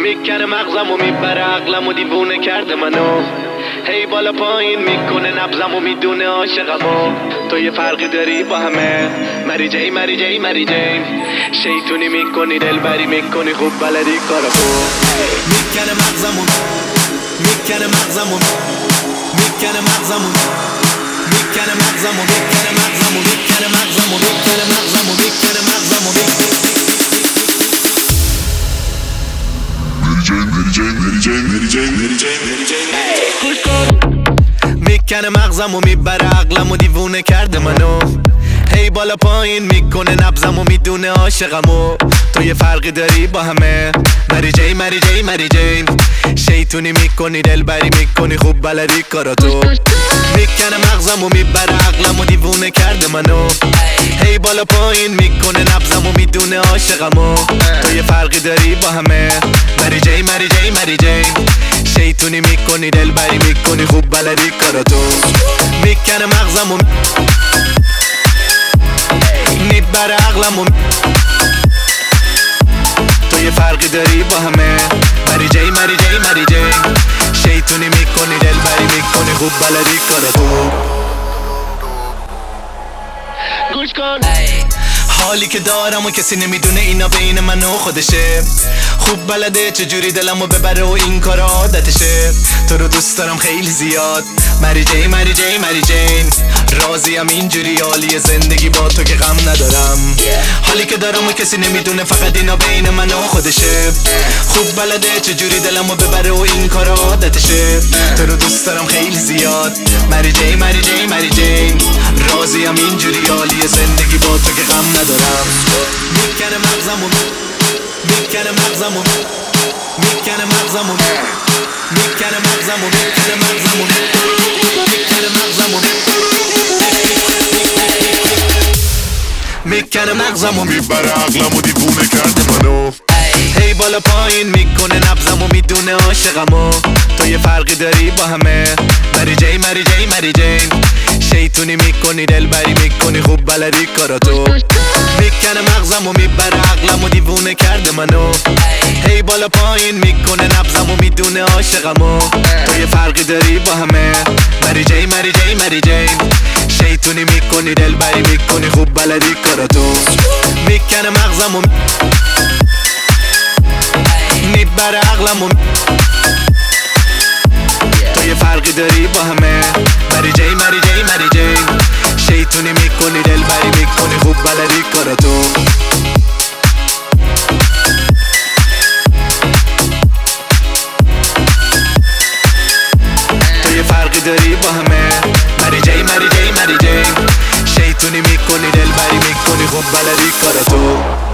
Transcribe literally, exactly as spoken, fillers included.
میکنه مغزم و میبره عقلم و دیوونه کرده منو، هی بالا پایین میکنه نبزم و میدونه عاشقمو. تو یه فرقی داری با همه، مری جی مری جی مری جی، شیطونی میکنی دلبری میکنی خوب بلدی کارمو. میکنه مغزم و میکنه مغزم و میکنه مغزم و میکنه مغزم و میکنه مغزم و میکنه مغزم و میکنه مغزم و میکنه مغزم و میکنه مغزم و میبره عقلم و دیوونه کرده منو، هی بالا پایین میکنه نبزم و میدونه عاشقمو. تو یه فرقی داری با همه، مری جی مری جی مری جی، شیطونی میکنی دلبری میکنی خوب بلدی کاراتو. میکنه مغزم و میبره عقلم و دیوونه کرده منو، هی بالا پایین میکنه نبزم و میدونه عاشقمو. تو یه فرقی داری با همه، مری جی مری جی مری جی، شیطونی میکنی دلبری میکنی خوب بلدی کاراتو. میکنه مغزم و میبره عقلم و تو یه فرقی داری با همه، مری جی مری جی مری جی، شیطونی میکنی دلبری میکنی خوب بلدی کاراتو. گوش کن حالی که دارم و کسی نمیدونه اینا بین من و خودشه، خوب بلده چجوری دلمو ببره و این کار عادتشه. تو رو دوست دارم خیلی زیاد، مری جی مری جی مری جین، راضیم اینجوری حالی زندگی با تو که غم ندارم. حالی که دارم و کسی نمیدونه فقط اینا بین من و خودشه، خوب بلده چجوری دلمو ببره و این کار عادتشه. تو رو دوست دارم خیلی زیاد، مری جی مری جی مری جین، راضیم اینجوری حالی زندگی با تو که غم ندارم. میکنه مغزمو میکنه مغزمو میکنه مغزمو میکنه مغزمو میکنه مغزمو میکنه مغزمو میکنه مغزمو میبره عقلمو دیوونه کرده منو، هی بالا پایین میکنه نبزمو میدونه عاشقمو. تو یه فرقی داری با همه، مری جی مری جی مری جین، شیطونی میکنی دلبری میکنی خوب بلدی کاراتو. میکنه مغزمو میبره عقلمو دیوونه کرده منو، هی بالا پایین میکنه نبزمو میدونه عاشقمو. تو یه فرقی داری با همه، مری جی مری جی مری جین، شیطونی میکنی دلبری میکنی خوب بلدی کاراتو. میکنه مغزمو میبره عقلمو، تو یه فرقی داری با همه، مری جی مری جی مری جین، شیطونی میکنی دلبری میکنی خوب بلدی کاراتو. تو یه فرقی داری با همه، مری جی مری جی مری جین، شیطونی میکنی دلبری میکنی خوب بلدی کاراتو.